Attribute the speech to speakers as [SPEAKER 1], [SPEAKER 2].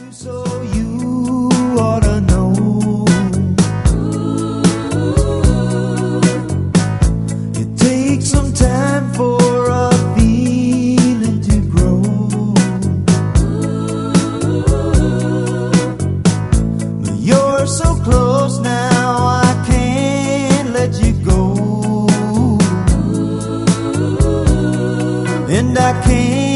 [SPEAKER 1] So you ought to know it takes some time for a feeling to grow. But you're so close now, I can't let you go. And I can't